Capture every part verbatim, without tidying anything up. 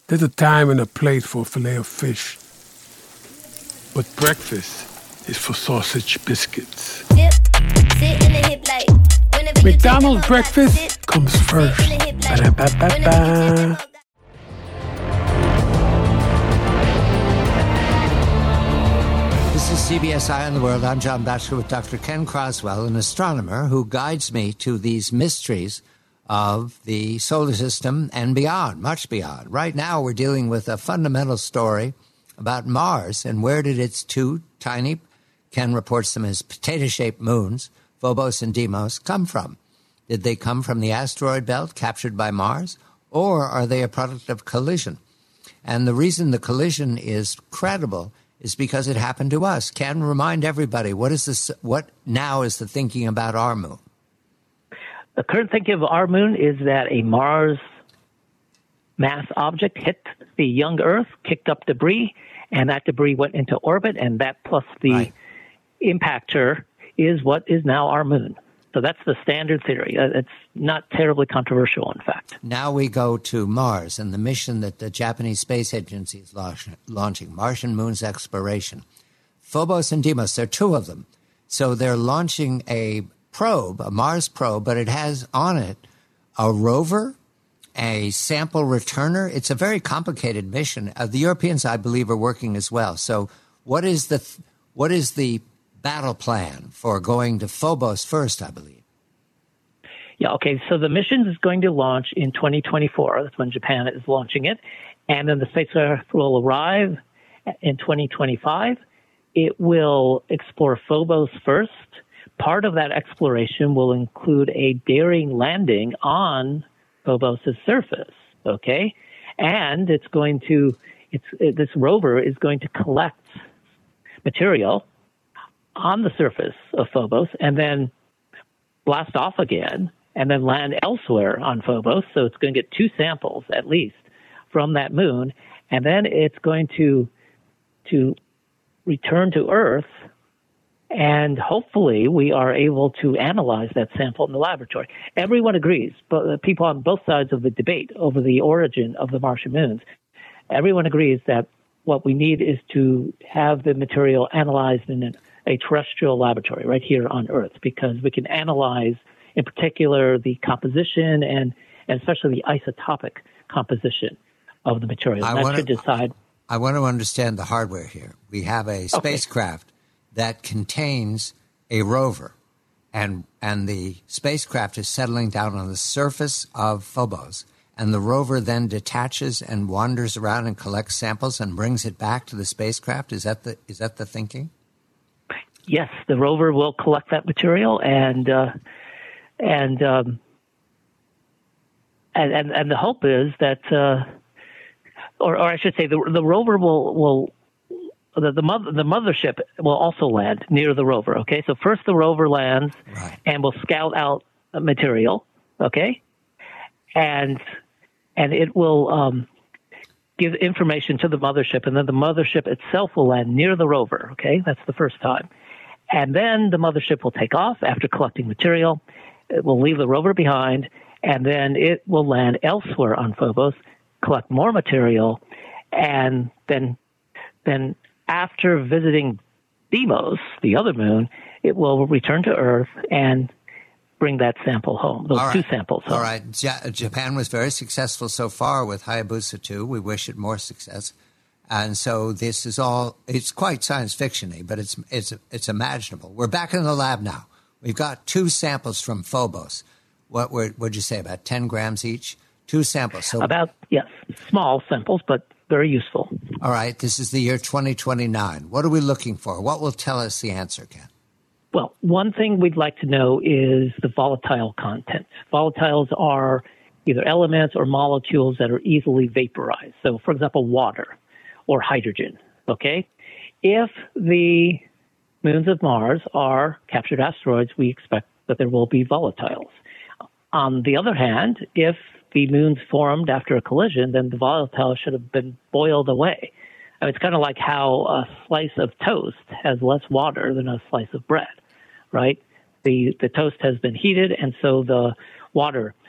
There's a time and a place for a fillet of fish. But breakfast is for sausage biscuits. Dip, sit in the hip like, McDonald's breakfast sit, comes first. Like, ba-da-ba-ba-ba. This is C B S Eye on the World. I'm John Batchelor with Doctor Ken Croswell, an astronomer who guides me to these mysteries of the solar system and beyond, much beyond. Right now, we're dealing with a fundamental story about Mars and where did its two tiny, Ken reports them as potato-shaped moons, Phobos and Deimos, come from? Did they come from the asteroid belt captured by Mars, or are they a product of collision? And the reason the collision is credible is because it happened to us. Ken, remind everybody, what is this? What now is the thinking about our moon? The current thinking of our moon is that a Mars mass object hit the young Earth, kicked up debris, and that debris went into orbit, and that plus the right. impactor is what is now our moon. So that's the standard theory. It's not terribly controversial, in fact. Now we go to Mars and the mission that the Japanese Space Agency is launching, Martian Moons Exploration. Phobos and Deimos, there are two of them. So they're launching a probe, a Mars probe, but it has on it a rover, a sample returner. It's a very complicated mission. Uh, the Europeans, I believe, are working as well. So what is the th- what is the battle plan for going to Phobos first, I believe? Yeah, okay. So the mission is going to launch in twenty twenty-four. That's when Japan is launching it. And then the spacecraft will arrive in twenty twenty-five. It will explore Phobos first. Part of that exploration will include a daring landing on Phobos' surface, okay? And it's going to, it's it, this rover is going to collect material on the surface of Phobos and then blast off again and then land elsewhere on Phobos. So it's going to get two samples at least from that moon. And then it's going to, to return to Earth, and hopefully we are able to analyze that sample in the laboratory. Everyone agrees, but people on both sides of the debate over the origin of the Martian moons, everyone agrees that what we need is to have the material analyzed in an a terrestrial laboratory right here on Earth, because we can analyze, in particular, the composition and, and especially the isotopic composition of the material. I that wanna, should decide. I want to understand the hardware here. We have a spacecraft okay. that contains a rover, and and the spacecraft is settling down on the surface of Phobos, and the rover then detaches and wanders around and collects samples and brings it back to the spacecraft. Is that the is that the thinking? Yes, the rover will collect that material, and uh, and, um, and and and the hope is that, uh, or, or I should say, the the rover will will the the, mother, the mothership will also land near the rover. Okay, so first the rover lands right. and will scout out material. Okay, and and it will um, give information to the mothership, and then the mothership itself will land near the rover. Okay, that's the first time. And then the mothership will take off after collecting material. It will leave the rover behind, and then it will land elsewhere on Phobos, collect more material, and then then after visiting Deimos, the other moon, it will return to Earth and bring that sample home, those right. two samples home. All right. Ja- Japan was very successful so far with Hayabusa two. We wish it more success. And so this is all, it's quite science fiction-y, but it's, it's, it's imaginable. We're back in the lab now. We've got two samples from Phobos. What were, would you say, about ten grams each? Two samples. So about, yes, small samples, but very useful. All right. This is the year twenty twenty-nine. What are we looking for? What will tell us the answer, Ken? Well, one thing we'd like to know is the volatile content. Volatiles are either elements or molecules that are easily vaporized. So, for example, water or hydrogen, okay? If the moons of Mars are captured asteroids, we expect that there will be volatiles. On the other hand, if the moons formed after a collision, then the volatiles should have been boiled away. I mean, it's kind of like how a slice of toast has less water than a slice of bread, right? The the toast has been heated, and so the water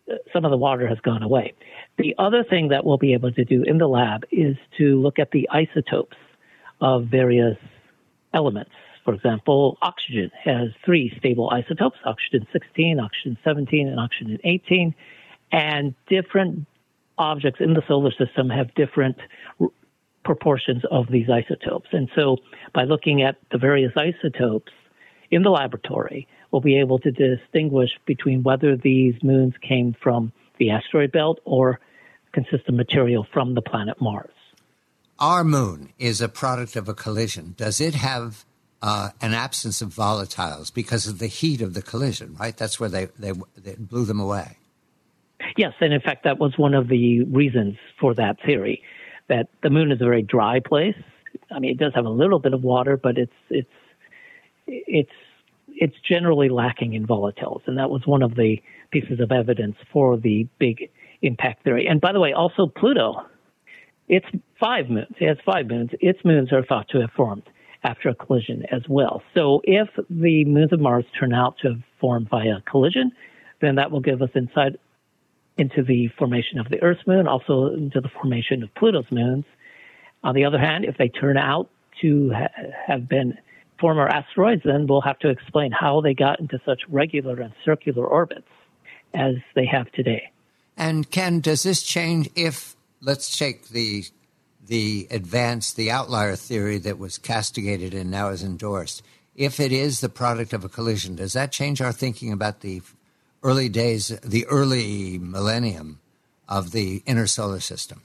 some of the water has gone away. The other thing that we'll be able to do in the lab is to look at the isotopes of various elements. For example, oxygen has three stable isotopes, oxygen sixteen, oxygen seventeen, and oxygen eighteen. And different objects in the solar system have different r- proportions of these isotopes. And so by looking at the various isotopes in the laboratory, we'll be able to distinguish between whether these moons came from the asteroid belt or consist of material from the planet Mars. Our moon is a product of a collision. Does it have uh, an absence of volatiles because of the heat of the collision, right? That's where they, they, they blew them away. Yes, and in fact, that was one of the reasons for that theory, that the moon is a very dry place. I mean, it does have a little bit of water, but it's it's it's it's generally lacking in volatiles, and that was one of the pieces of evidence for the big impact theory. And by the way, also Pluto, it's five moons. It has five moons. Its moons are thought to have formed after a collision as well. So if the moons of Mars turn out to have formed via collision, then that will give us insight into the formation of the Earth's moon, also into the formation of Pluto's moons. On the other hand, if they turn out to ha- have been former asteroids, then we'll have to explain how they got into such regular and circular orbits as they have today. And Ken, does this change if, let's take the the advanced, the outlier theory that was castigated and now is endorsed, if it is the product of a collision, does that change our thinking about the early days, the early millennium of the inner solar system?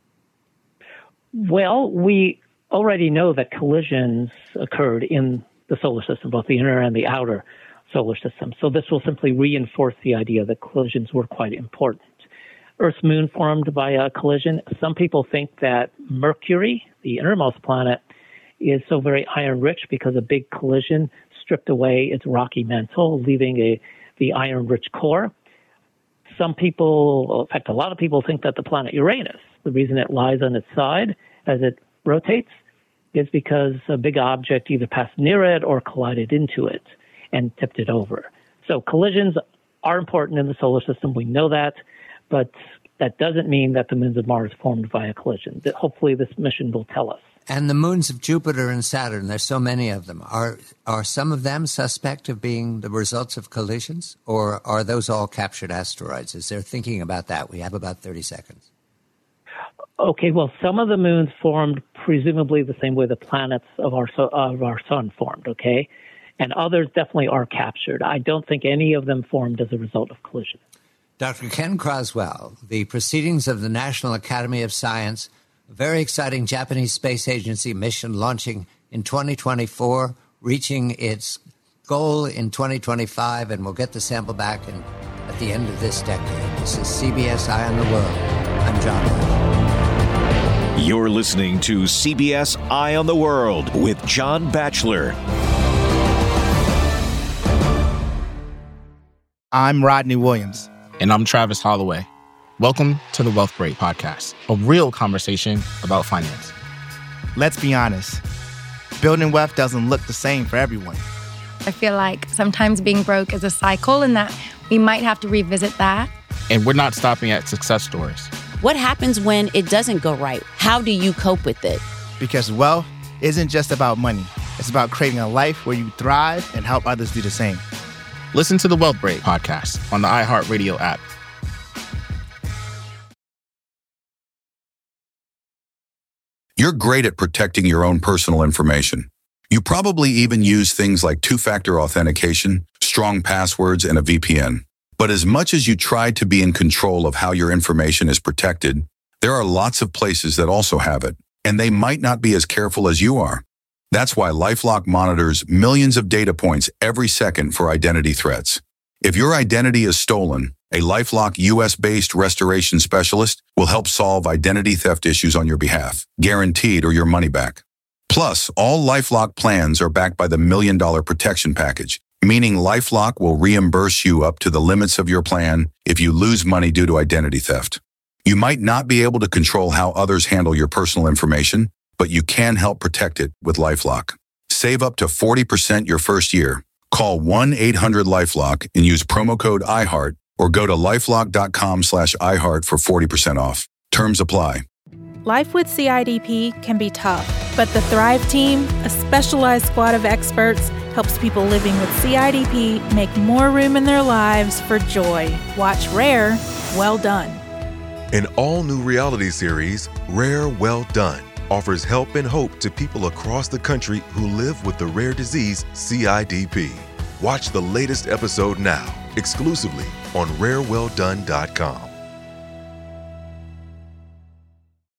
Well, we already know that collisions occurred in the solar system, both the inner and the outer solar system. So this will simply reinforce the idea that collisions were quite important. Earth's moon formed via a collision. Some people think that Mercury, the innermost planet, is so very iron-rich because a big collision stripped away its rocky mantle, leaving a the iron-rich core. Some people, in fact, a lot of people think that the planet Uranus, the reason it lies on its side as it rotates, is because a big object either passed near it or collided into it and tipped it over. So collisions are important in the solar system. We know that, but that doesn't mean that the moons of Mars formed via collision. Hopefully this mission will tell us. And the moons of Jupiter and Saturn, there's so many of them. Are are some of them suspect of being the results of collisions, or are those all captured asteroids? Is there thinking about that? We have about thirty seconds. Okay, well, some of the moons formed presumably the same way the planets of our of our sun formed, okay? And others definitely are captured. I don't think any of them formed as a result of collision. Doctor Ken Croswell, the Proceedings of the National Academy of Science, a very exciting Japanese Space Agency mission launching in twenty twenty-four, reaching its goal in twenty twenty-five, and we'll get the sample back in, at the end of this decade. This is C B S Eye on the World. I'm John Batchelor. You're listening to C B S Eye on the World with John Batchelor. I'm Rodney Williams. And I'm Travis Holloway. Welcome to the Wealth Break Podcast, a real conversation about finance. Let's be honest, building wealth doesn't look the same for everyone. I feel like sometimes being broke is a cycle and that we might have to revisit that. And we're not stopping at success stories. What happens when it doesn't go right? How do you cope with it? Because wealth isn't just about money. It's about creating a life where you thrive and help others do the same. Listen to the Wealth Break Podcast on the iHeartRadio app. You're great at protecting your own personal information. You probably even use things like two-factor authentication, strong passwords, and a V P N. But as much as you try to be in control of how your information is protected, there are lots of places that also have it, and they might not be as careful as you are. That's why LifeLock monitors millions of data points every second for identity threats. If your identity is stolen, a LifeLock U S-based restoration specialist will help solve identity theft issues on your behalf, guaranteed or your money back. Plus, all LifeLock plans are backed by the Million Dollar Protection Package, meaning LifeLock will reimburse you up to the limits of your plan if you lose money due to identity theft. You might not be able to control how others handle your personal information, but you can help protect it with LifeLock. Save up to forty percent your first year. Call one eight hundred LifeLock and use promo code iHeart or go to lifelock.com slash iHeart for forty percent off. Terms apply. Life with C I D P can be tough, but the Thrive Team, a specialized squad of experts, helps people living with C I D P make more room in their lives for joy. Watch Rare, Well Done. An all-new reality series, Rare, Well Done, offers help and hope to people across the country who live with the rare disease C I D P. Watch the latest episode now, exclusively on rare well done dot com.